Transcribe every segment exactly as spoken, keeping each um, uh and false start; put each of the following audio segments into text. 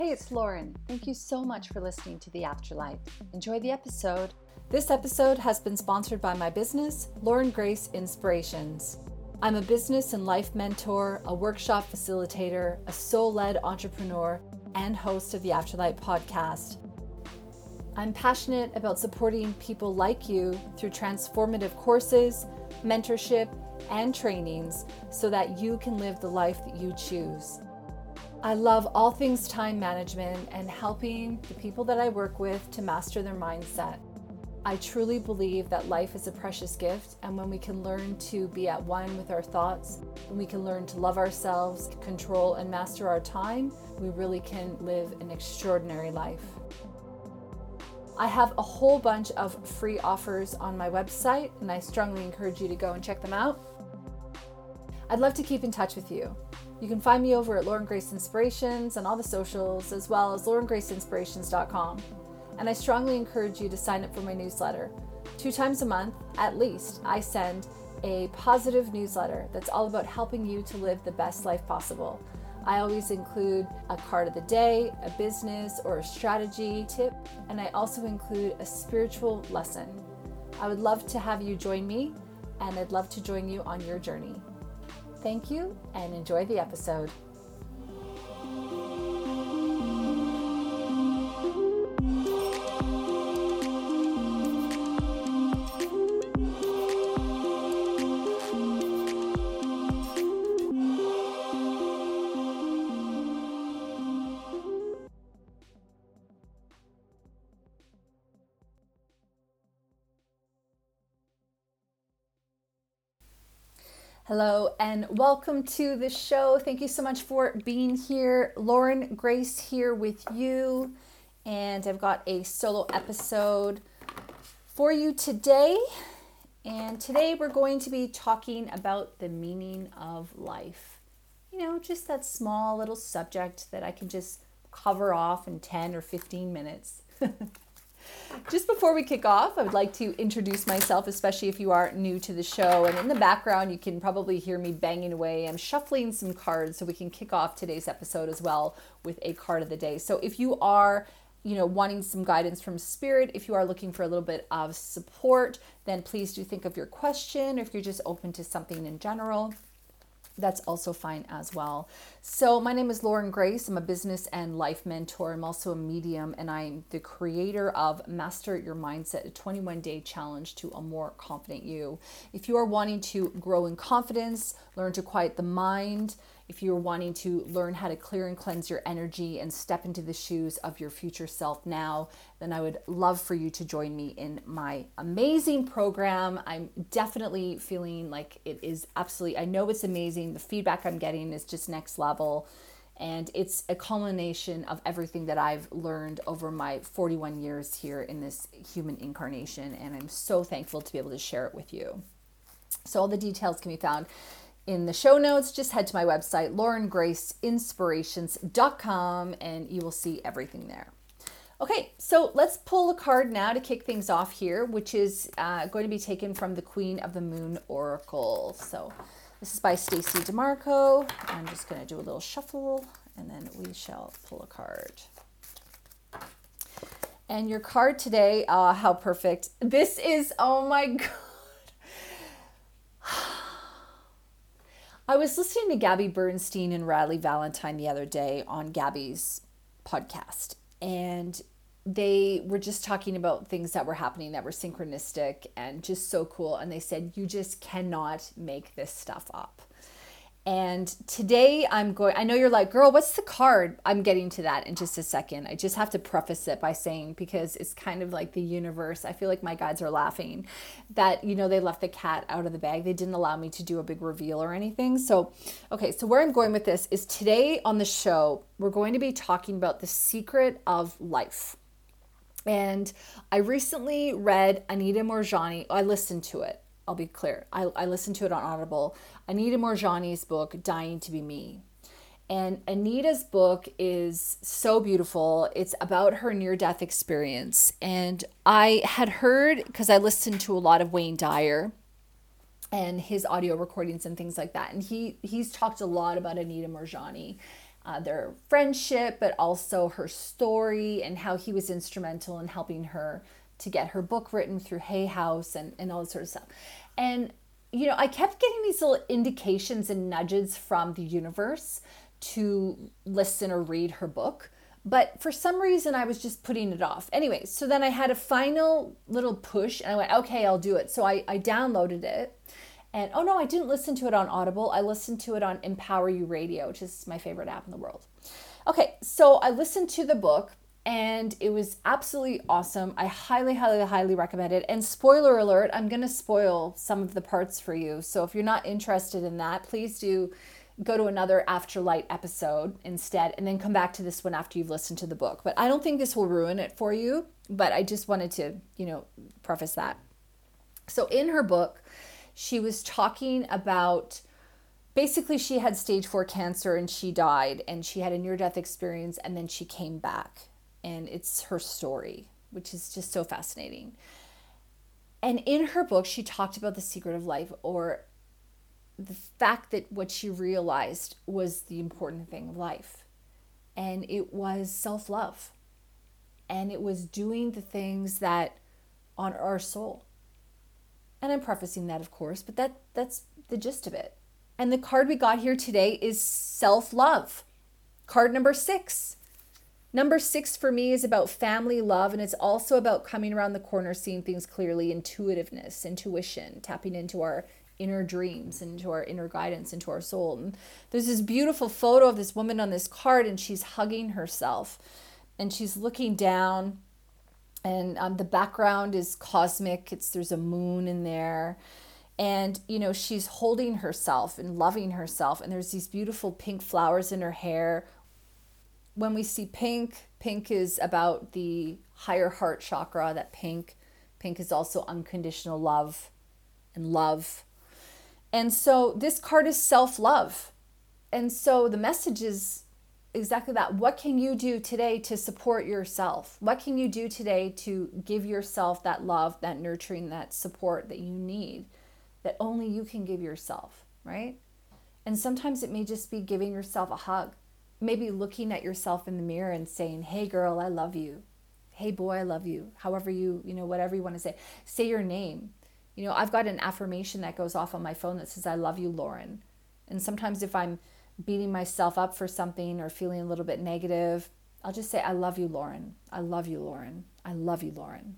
Hey, it's Lauren. Thank you so much for listening to The Afterlife. Enjoy the episode. This episode has been sponsored by my business, Lauren Grace Inspirations. I'm a business and life mentor, a workshop facilitator, a soul-led entrepreneur, and host of the Afterlife podcast. I'm passionate about supporting people like you through transformative courses, mentorship, and trainings so that you can live the life that you choose. I love all things time management and helping the people that I work with to master their mindset. I truly believe that life is a precious gift, and when we can learn to be at one with our thoughts, when we can learn to love ourselves, control and master our time, we really can live an extraordinary life. I have a whole bunch of free offers on my website, and I strongly encourage you to go and check them out. I'd love to keep in touch with you. You can find me over at Lauren Grace Inspirations and all the socials, as well as lauren grace inspirations dot com. And I strongly encourage you to sign up for my newsletter. Two times a month, at least, I send a positive newsletter that's all about helping you to live the best life possible. I always include a card of the day, a business or a strategy tip, and I also include a spiritual lesson. I would love to have you join me, and I'd love to join you on your journey. Thank you, and enjoy the episode. Hello and welcome to the show. Thank you so much for being here. Lauren Grace here with you, and I've got a solo episode for you today. And today we're going to be talking about the meaning of life. You know, just that small little subject that I can just cover off in ten or fifteen minutes. Just before we kick off, I would like to introduce myself, especially if you are new to the show. And in the background, you can probably hear me banging away. I'm shuffling some cards so we can kick off today's episode as well with a card of the day. So if you are, you know, wanting some guidance from Spirit, if you are looking for a little bit of support, then please do think of your question. Or if you're just open to something in general, that's also fine as well. So my name is Lauren Grace. I'm a business and life mentor. I'm also a medium, and I'm the creator of Master Your Mindset, a twenty-one day challenge to a more confident you. If you are wanting to grow in confidence, learn to quiet the mind, if you're wanting to learn how to clear and cleanse your energy and step into the shoes of your future self now, then I would love for you to join me in my amazing program. I'm definitely feeling like it is absolutely, I know it's amazing. The feedback I'm getting is just next level. And it's a culmination of everything that I've learned over my forty-one years here in this human incarnation. And I'm so thankful to be able to share it with you. So all the details can be found in the show notes. Just head to my website, lauren grace inspirations dot com, and you will see everything there. Okay, so let's pull a card now to kick things off here, which is uh, going to be taken from the Queen of the Moon Oracle. So this is by Stacey DeMarco. I'm just going to do a little shuffle, and then we shall pull a card. And your card today, uh, how perfect. This is, oh my God. I was listening to Gabby Bernstein and Riley Valentine the other day on Gabby's podcast, and they were just talking about things that were happening that were synchronistic and just so cool. And they said, you just cannot make this stuff up. And today I'm going, I know you're like, girl, what's the card? I'm getting to that in just a second. I just have to preface it by saying, because it's kind of like the universe. I feel like my guides are laughing that, you know, they left the cat out of the bag. They didn't allow me to do a big reveal or anything. So, okay. So where I'm going with this is today on the show, we're going to be talking about the secret of life. And I recently read Anita Moorjani. I listened to it. I'll be clear. I, I listened to it on Audible. Anita Moorjani's book, Dying to Be Me. And Anita's book is so beautiful. It's about her near-death experience. And I had heard, because I listened to a lot of Wayne Dyer and his audio recordings and things like that. And he he's talked a lot about Anita Moorjani uh, their friendship, but also her story and how he was instrumental in helping her to get her book written through Hay House and, and all this sort of stuff. And, you know, I kept getting these little indications and nudges from the universe to listen or read her book. But for some reason, I was just putting it off. Anyway, so then I had a final little push and I went, okay, I'll do it. So I, I downloaded it. And oh no, I didn't listen to it on Audible. I listened to it on Empower You Radio, which is my favorite app in the world. Okay, so I listened to the book and it was absolutely awesome. I highly, highly, highly recommend it. And spoiler alert, I'm going to spoil some of the parts for you. So if you're not interested in that, please do go to another Afterlight episode instead and then come back to this one after you've listened to the book. But I don't think this will ruin it for you, but I just wanted to, you know, preface that. So in her book, she was talking about, basically she had stage four cancer and she died and she had a near-death experience and then she came back. And it's her story, which is just so fascinating. And in her book, she talked about the secret of life, or the fact that what she realized was the important thing of life. And it was self-love. And it was doing the things that honor our soul. And I'm prefacing that, of course, but that that's the gist of it. And the card we got here today is self-love. Card number six. Number six for me is about family love, and it's also about coming around the corner, seeing things clearly, intuitiveness, intuition, tapping into our inner dreams, into our inner guidance, into our soul. And there's this beautiful photo of this woman on this card, and she's hugging herself, and she's looking down, and um, the background is cosmic. It's there's a moon in there, and you know she's holding herself and loving herself, and there's these beautiful pink flowers in her hair. When we see pink, pink is about the higher heart chakra, that pink. Pink is also unconditional love and love. And so this card is self-love. And so the message is exactly that. What can you do today to support yourself? What can you do today to give yourself that love, that nurturing, that support that you need, that only you can give yourself, right? And sometimes it may just be giving yourself a hug. Maybe looking at yourself in the mirror and saying, hey girl, I love you. Hey boy, I love you. However you, you know, whatever you want to say. Say your name. You know, I've got an affirmation that goes off on my phone that says, I love you, Lauren. And sometimes if I'm beating myself up for something or feeling a little bit negative, I'll just say, I love you, Lauren. I love you, Lauren. I love you, Lauren.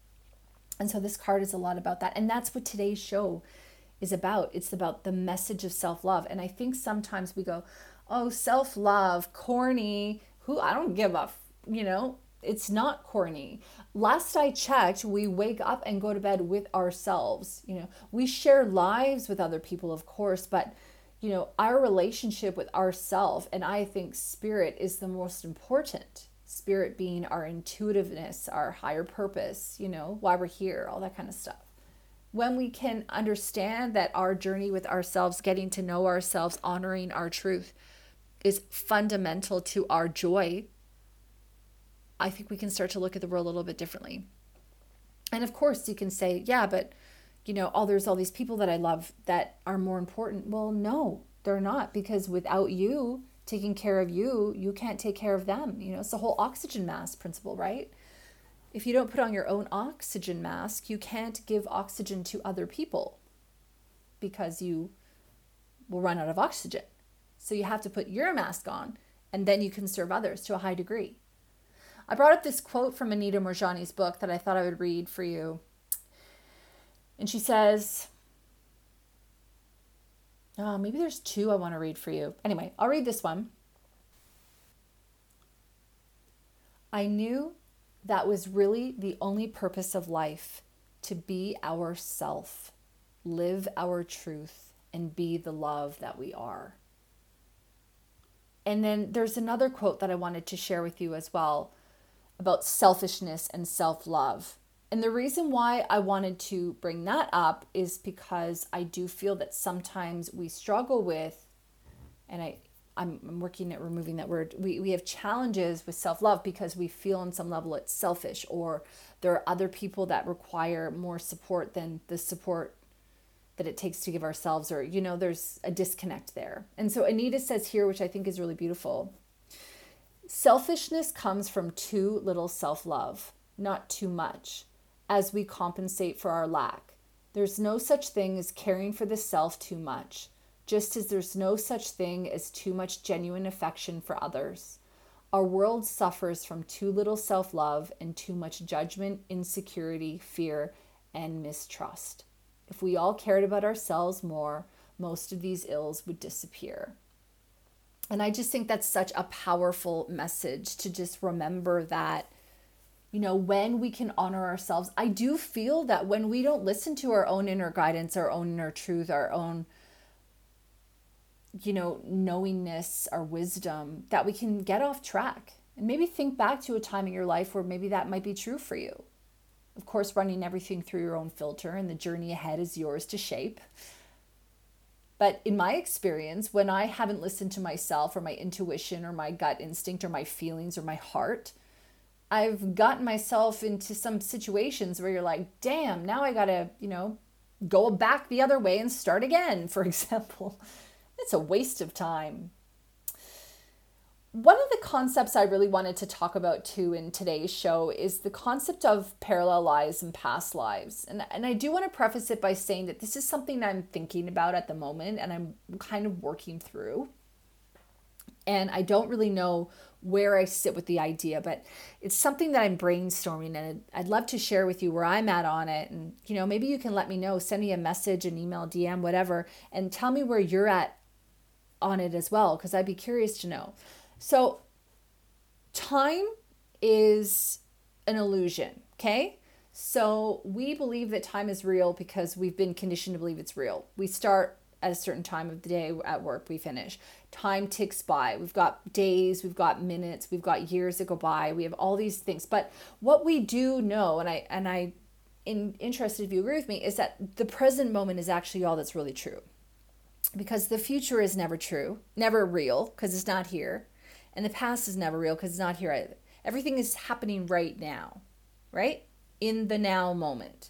And so this card is a lot about that. And that's what today's show is about. It's about the message of self-love. And I think sometimes we go, oh, self-love, corny. Who, I don't give a, you know, it's not corny. Last I checked, we wake up and go to bed with ourselves. You know, we share lives with other people, of course, but, you know, our relationship with ourself, and I think spirit is the most important. Spirit being our intuitiveness, our higher purpose, you know, why we're here, all that kind of stuff. When we can understand that our journey with ourselves, getting to know ourselves, honoring our truth, is fundamental to our joy, I think we can start to look at the world a little bit differently. And of course you can say, yeah, but you know, oh, there's all these people that I love that are more important. Well, no, they're not, because without you taking care of you, you can't take care of them. You know, it's the whole oxygen mask principle, right? If you don't put on your own oxygen mask, you can't give oxygen to other people because you will run out of oxygen. So you have to put your mask on, and then you can serve others to a high degree. I brought up this quote from Anita Moorjani's book that I thought I would read for you. And she says, oh, maybe there's two I want to read for you. Anyway, I'll read this one. I knew that was really the only purpose of life, to be ourself, live our truth, and be the love that we are. And then there's another quote that I wanted to share with you as well about selfishness and self-love. And the reason why I wanted to bring that up is because I do feel that sometimes we struggle with, and I, I'm, I'm working at removing that word, we, we have challenges with self-love because we feel on some level it's selfish, or there are other people that require more support than the support that it takes to give ourselves, or, you know, there's a disconnect there. And so Anita says here, which I think is really beautiful, Selfishness comes from too little self-love, not too much, as we compensate for our lack. There's no such thing as caring for the self too much, just as there's no such thing as too much genuine affection for others. Our world suffers from too little self-love and too much judgment, insecurity, fear, and mistrust. If we all cared about ourselves more, most of these ills would disappear. And I just think that's such a powerful message to just remember that, you know, when we can honor ourselves. I do feel that when we don't listen to our own inner guidance, our own inner truth, our own, you know, knowingness, our wisdom, that we can get off track. And maybe think back to a time in your life where maybe that might be true for you. Of course, running everything through your own filter, and the journey ahead is yours to shape. But in my experience, when I haven't listened to myself or my intuition or my gut instinct or my feelings or my heart, I've gotten myself into some situations where you're like, damn, now I gotta, you know, go back the other way and start again, for example. It's a waste of time. One of the concepts I really wanted to talk about too in today's show is the concept of parallel lives and past lives. And, and I do want to preface it by saying that this is something I'm thinking about at the moment and I'm kind of working through. And I don't really know where I sit with the idea, but it's something that I'm brainstorming, and I'd love to share with you where I'm at on it. And, you know, maybe you can let me know, send me a message, an email, D M, whatever, and tell me where you're at on it as well, because I'd be curious to know. So time is an illusion, okay? So we believe that time is real because we've been conditioned to believe it's real. We start at a certain time of the day at work, we finish. Time ticks by. We've got days, we've got minutes, we've got years that go by. We have all these things. But what we do know, and I and I in interested if you agree with me, is that the present moment is actually all that's really true. Because the future is never true, never real, because it's not here. And the past is never real because it's not here either. Everything is happening right now, right? In the now moment.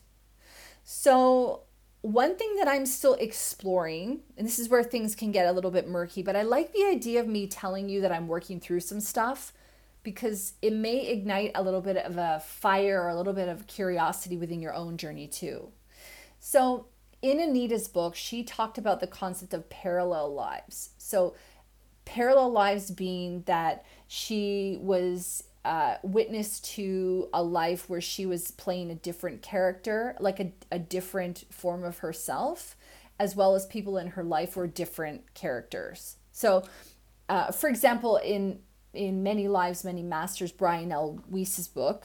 So one thing that I'm still exploring, and this is where things can get a little bit murky, but I like the idea of me telling you that I'm working through some stuff because it may ignite a little bit of a fire or a little bit of curiosity within your own journey too. So in Anita's book, she talked about the concept of parallel lives. So parallel lives being that she was uh, witness to a life where she was playing a different character, like a, a different form of herself, as well as people in her life were different characters. So, uh, for example, in in Many Lives, Many Masters, Brian L. Weiss's book,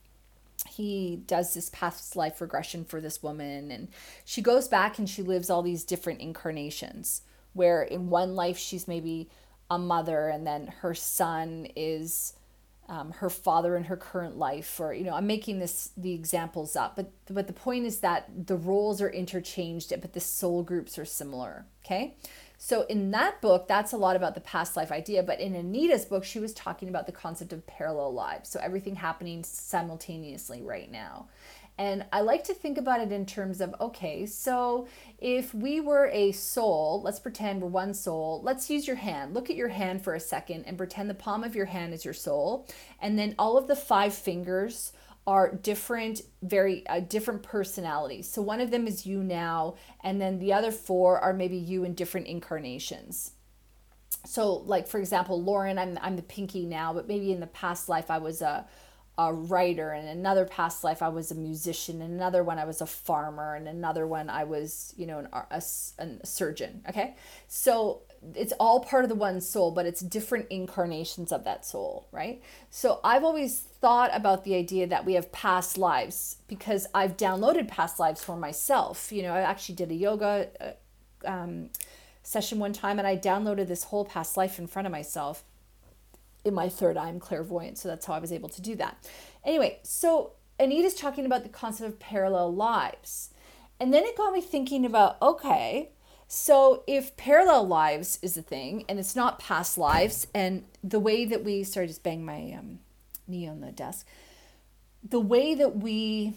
he does this past life regression for this woman, and she goes back and she lives all these different incarnations, where in one life she's maybe a mother, and then her son is um, her father in her current life, or, you know, I'm making this the examples up, but but the point is that the roles are interchanged, but the soul groups are similar. Okay, so in that book, that's a lot about the past life idea, but in Anita's book, she was talking about the concept of parallel lives, so everything happening simultaneously right now. And I like to think about it in terms of, okay, so if we were a soul, let's pretend we're one soul. Let's use your hand. Look at your hand for a second and pretend the palm of your hand is your soul. And then all of the five fingers are different, very uh, different personalities. So one of them is you now, and then the other four are maybe you in different incarnations. So like, for example, Lauren, I'm, I'm the pinky now, but maybe in the past life I was a a writer, and another past life I was a musician, and another one I was a farmer, and another one I was, you know, an, a, a surgeon. Okay, so it's all part of the one soul, but it's different incarnations of that soul, right? So I've always thought about the idea that we have past lives because I've downloaded past lives for myself. You know, I actually did a yoga uh, um, session one time, and I downloaded this whole past life in front of myself. In my third eye, I'm clairvoyant, so that's how I was able to do that. Anyway, so Anita's talking about the concept of parallel lives. And then it got me thinking about, okay, so if parallel lives is a thing, and it's not past lives, and the way that we, sorry, just bang my um, knee on the desk, the way that we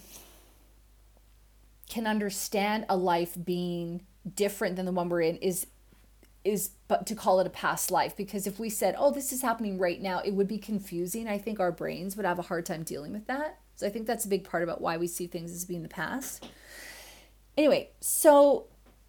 can understand a life being different than the one we're in is is but to call it a past life, because if we said, oh, this is happening right now, it would be confusing. I think our brains would have a hard time dealing with that. So I think that's a big part about why we see things as being the past. Anyway, so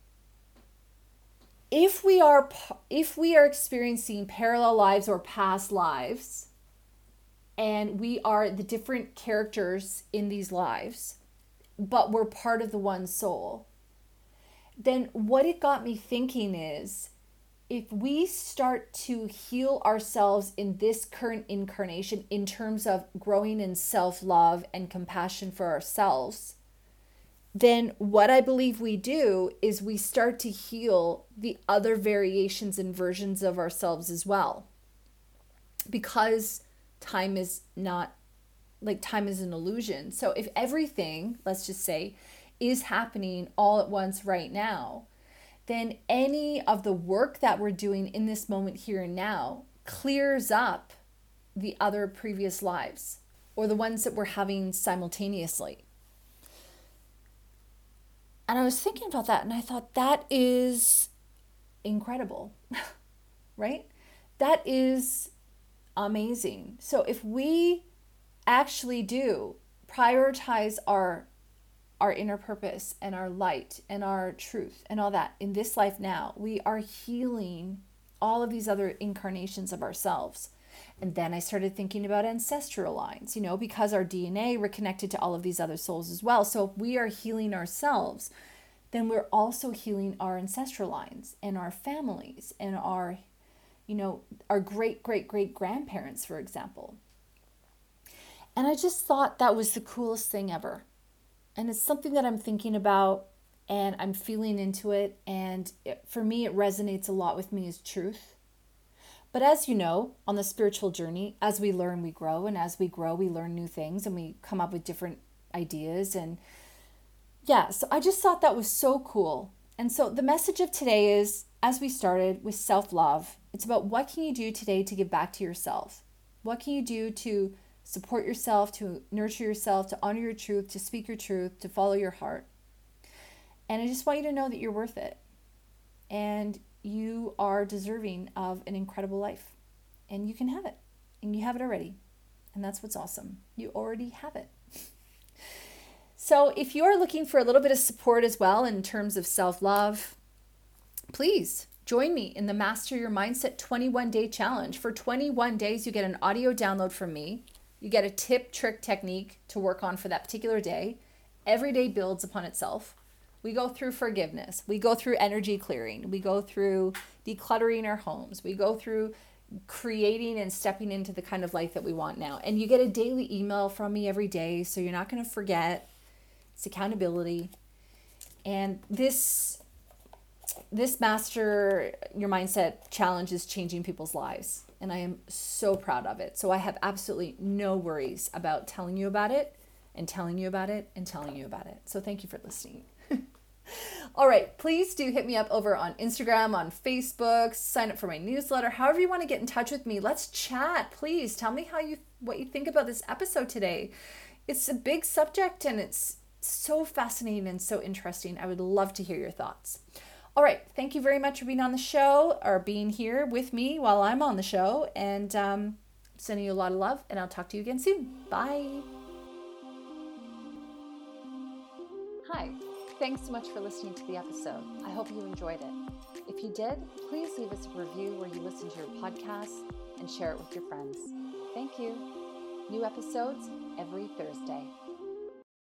if we are if we are experiencing parallel lives or past lives, and we are the different characters in these lives, but we're part of the one soul, then what it got me thinking is, if we start to heal ourselves in this current incarnation in terms of growing in self-love and compassion for ourselves, then what I believe we do is we start to heal the other variations and versions of ourselves as well. Because time is not, like time is an illusion. So if everything, let's just say, is happening all at once right now, then any of the work that we're doing in this moment here and now clears up the other previous lives, or the ones that we're having simultaneously. And I was thinking about that, and I thought, that is incredible, right? That is amazing. So if we actually do prioritize our our inner purpose and our light and our truth and all that in this life now, we are healing all of these other incarnations of ourselves. And then I started thinking about ancestral lines, you know, because our D N A, we're connected to all of these other souls as well. So if we are healing ourselves, then we're also healing our ancestral lines and our families and our, you know, our great, great, great grandparents, for example. And I just thought that was the coolest thing ever. And it's something that I'm thinking about, and I'm feeling into it. And it, for me, it resonates a lot with me as truth. But as you know, on the spiritual journey, as we learn, we grow. And as we grow, we learn new things and we come up with different ideas. And yeah, so I just thought that was so cool. And so the message of today is, as we started with self-love, it's about what can you do today to give back to yourself? What can you do to support yourself, to nurture yourself, to honor your truth, to speak your truth, to follow your heart? And I just want you to know that you're worth it. And you are deserving of an incredible life. And you can have it. And you have it already. And that's what's awesome. You already have it. So if you're looking for a little bit of support as well in terms of self-love, please join me in the Master Your Mindset twenty-one day challenge. For twenty-one days, you get an audio download from me. You get a tip, trick, technique to work on for that particular day. Every day builds upon itself. We go through forgiveness. We go through energy clearing. We go through decluttering our homes. We go through creating and stepping into the kind of life that we want now. And you get a daily email from me every day, so you're not going to forget. It's accountability. And this this Master Your Mindset challenge is changing people's lives. And I am so proud of it. So I have absolutely no worries about telling you about it and telling you about it and telling you about it. So thank you for listening. All right, please do hit me up over on Instagram, on Facebook, sign up for my newsletter, however you want to get in touch with me. Let's chat, please. Tell me how you what you think about this episode today. It's a big subject and it's so fascinating and so interesting. I would love to hear your thoughts. All right, thank you very much for being on the show, or being here with me while I'm on the show. And um, sending you a lot of love, and I'll talk to you again soon. Bye. Hi, thanks so much for listening to the episode. I hope you enjoyed it. If you did, please leave us a review where you listen to your podcast and share it with your friends. Thank you. New episodes every Thursday.